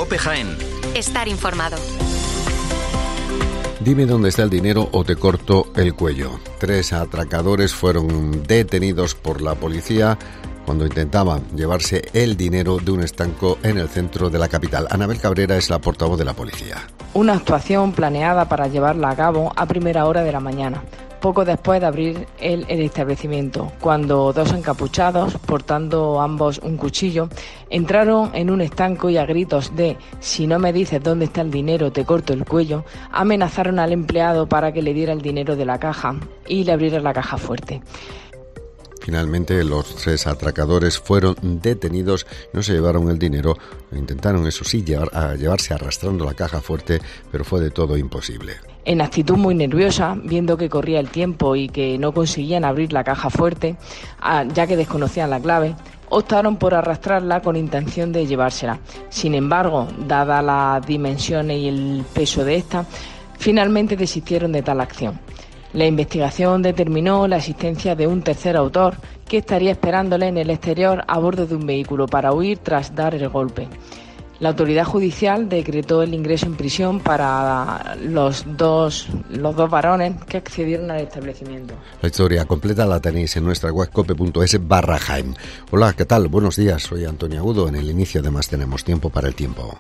COPE Jaén. Estar informado. Dime dónde está el dinero o te corto el cuello. 3 atracadores fueron detenidos por la policía cuando intentaban llevarse el dinero de un estanco en el centro de la capital. Anabel Cabrera es la portavoz de la policía. Una actuación planeada para llevarla a cabo a primera hora de la mañana, poco después de abrir el establecimiento, cuando 2 encapuchados, portando ambos un cuchillo, entraron en un estanco y a gritos de «si no me dices dónde está el dinero, te corto el cuello», amenazaron al empleado para que le diera el dinero de la caja y le abriera la caja fuerte. Finalmente, los 3 atracadores fueron detenidos, no se llevaron el dinero, intentaron, eso sí, llevarse arrastrando la caja fuerte, pero fue de todo imposible. En actitud muy nerviosa, viendo que corría el tiempo y que no conseguían abrir la caja fuerte, ya que desconocían la clave, optaron por arrastrarla con intención de llevársela. Sin embargo, dada las dimensiones y el peso de esta, finalmente desistieron de tal acción. La investigación determinó la existencia de un tercer autor que estaría esperándole en el exterior a bordo de un vehículo para huir tras dar el golpe. La autoridad judicial decretó el ingreso en prisión para los dos varones que accedieron al establecimiento. La historia completa la tenéis en nuestra web cope.es/Jaén. Hola, ¿qué tal? Buenos días, soy Antonio Agudo. En el inicio además tenemos tiempo para el tiempo.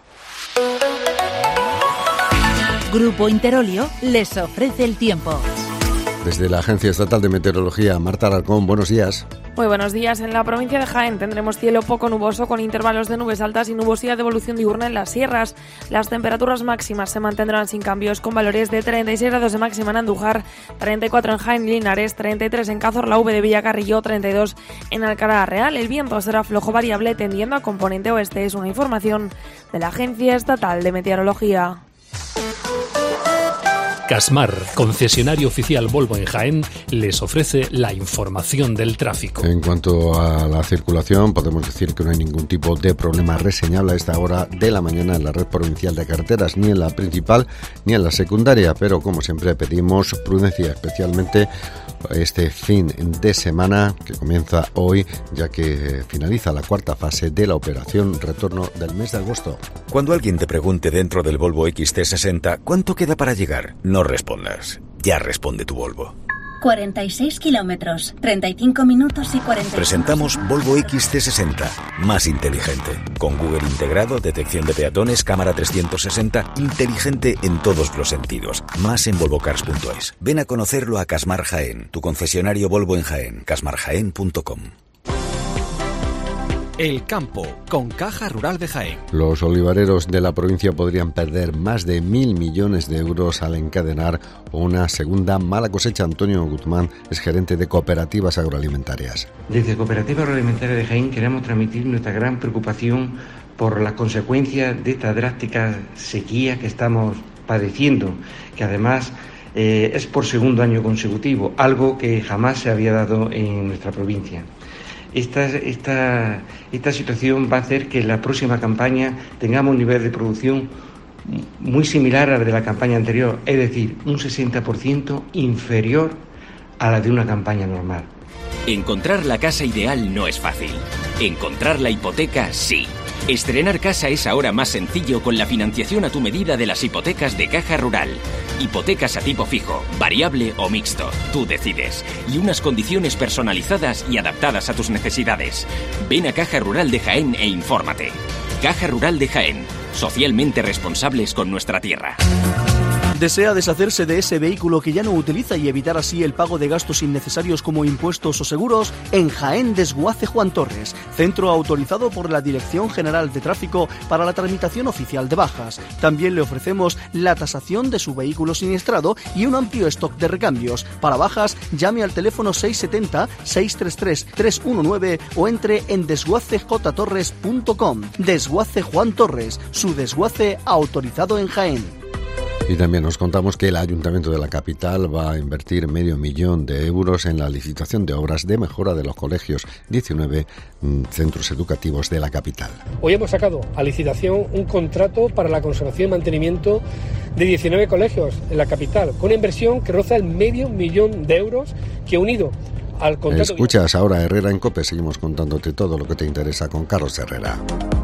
Grupo Interolio les ofrece el tiempo. Desde la Agencia Estatal de Meteorología, Marta Alarcón, buenos días. Muy buenos días. En la provincia de Jaén tendremos cielo poco nuboso con intervalos de nubes altas y nubosidad de evolución diurna en las sierras. Las temperaturas máximas se mantendrán sin cambios con valores de 36 grados de máxima en Andújar, 34 en Jaén y Linares, 33 en Cazorla V de Villacarrillo, 32 en Alcalá Real. El viento será flojo variable tendiendo a componente oeste. Es una información de la Agencia Estatal de Meteorología. Casmar, concesionario oficial Volvo en Jaén, les ofrece la información del tráfico. En cuanto a la circulación, podemos decir que no hay ningún tipo de problema reseñable a esta hora de la mañana en la red provincial de carreteras, ni en la principal ni en la secundaria, pero como siempre pedimos prudencia, especialmente este fin de semana que comienza hoy, ya que finaliza la 4ª fase de la operación retorno del mes de agosto. Cuando alguien te pregunte dentro del Volvo XC60 ¿cuánto queda para llegar? No respondas, ya responde tu Volvo. 46 kilómetros, 35 minutos y 40. Presentamos Volvo XC60, más inteligente. Con Google integrado, detección de peatones, cámara 360, inteligente en todos los sentidos. Más en volvocars.es. Ven a conocerlo a Casmar Jaén, tu concesionario Volvo en Jaén, casmarjaén.com. El campo, con Caja Rural de Jaén. Los olivareros de la provincia podrían perder más de 1.000 millones de euros al encadenar una segunda mala cosecha. Antonio Guzmán es gerente de Cooperativas Agroalimentarias. Desde Cooperativa Agroalimentaria de Jaén queremos transmitir nuestra gran preocupación por las consecuencias de esta drástica sequía que estamos padeciendo, que además es por segundo año consecutivo, algo que jamás se había dado en nuestra provincia. Esta situación va a hacer que en la próxima campaña tengamos un nivel de producción muy similar a la de la campaña anterior, es decir, un 60% inferior a la de una campaña normal. Encontrar la casa ideal no es fácil. Encontrar la hipoteca, sí. Estrenar casa es ahora más sencillo con la financiación a tu medida de las hipotecas de Caja Rural. Hipotecas a tipo fijo, variable o mixto, tú decides. Y unas condiciones personalizadas y adaptadas a tus necesidades. Ven a Caja Rural de Jaén e infórmate. Caja Rural de Jaén, socialmente responsables con nuestra tierra. ¿Desea deshacerse de ese vehículo que ya no utiliza y evitar así el pago de gastos innecesarios como impuestos o seguros? En Jaén Desguace Juan Torres, centro autorizado por la Dirección General de Tráfico para la tramitación oficial de bajas. También le ofrecemos la tasación de su vehículo siniestrado y un amplio stock de recambios. Para bajas, llame al teléfono 670-633-319 o entre en desguacejtorres.com. Desguace Juan Torres, su desguace autorizado en Jaén. Y también nos contamos que el Ayuntamiento de la capital va a invertir $500,000 de euros en la licitación de obras de mejora de los colegios, 19 centros educativos de la capital. Hoy hemos sacado a licitación un contrato para la conservación y mantenimiento de 19 colegios en la capital, con una inversión que roza el $500,000 de euros, que unido al contrato... Escuchas ahora Herrera en COPE, seguimos contándote todo lo que te interesa con Carlos Herrera.